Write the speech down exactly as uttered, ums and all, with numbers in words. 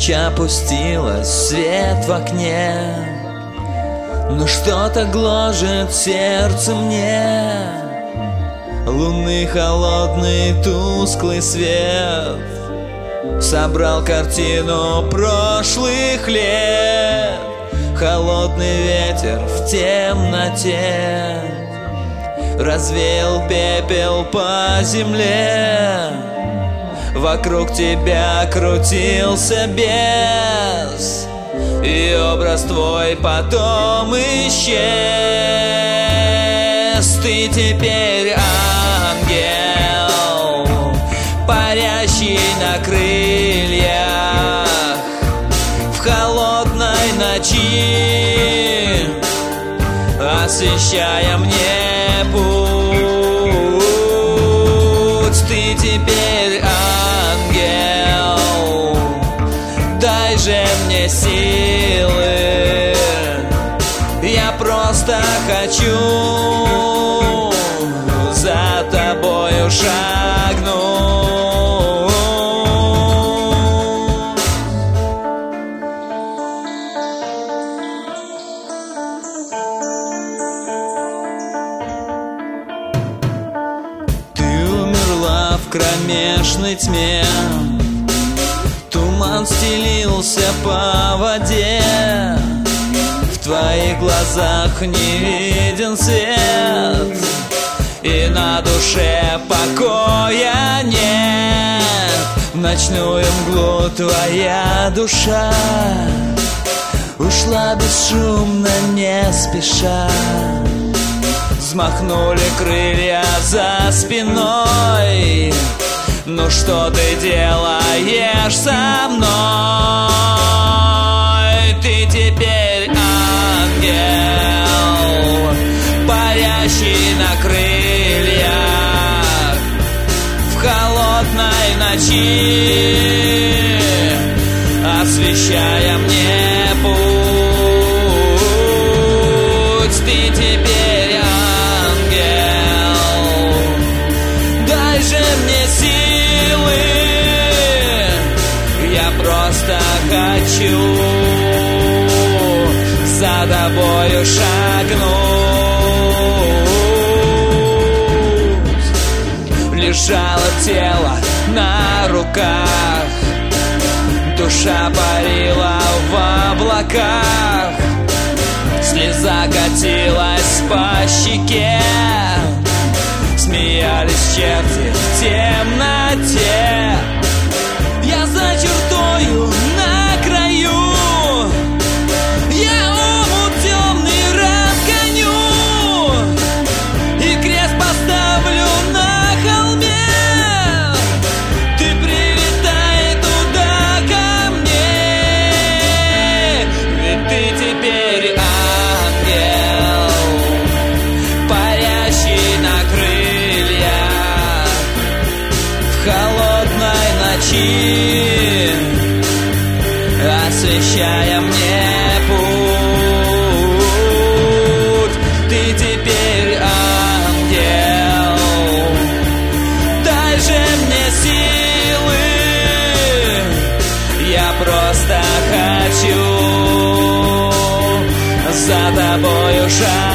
Ночь опустилась, свет в окне, но что-то гложет сердце мне. Лунный холодный тусклый свет собрал картину прошлых лет. Холодный ветер в темноте развеял пепел по земле. Вокруг тебя крутился бес, и образ твой потом исчез. Ты теперь ангел, парящий на крыльях в холодной ночи, освещая мне путь. Ты теперь ангел, дай же мне силы, я просто хочу за тобою шагнуть. Ты умерла в кромешной тьме, туман стелился по воде. В твоих глазах не виден свет, и на душе покоя нет. В ночную мглу твоя душа ушла бесшумно, не спеша. Взмахнули крылья за спиной. Ну что ты делаешь со мной? Ты теперь ангел, парящий на крыльях в холодной ночи, освещая мне путь. Ты теперь ангел, дай же мне силы, я просто хочу за тобою шагнуть. Лежало тело на руках, душа парила в облаках. Слеза катилась по щеке, смеялись черти в темноте. Я за чертою на краю, я омут темный разгоню, и крест поставлю на холме. Ты прилетай туда ко мне, ведь ты теперь ангел, парящий на крыльях в холодной ночи, освещая мне путь. Ты теперь ангел, дай же мне силы, я просто хочу за тобою шагнуть.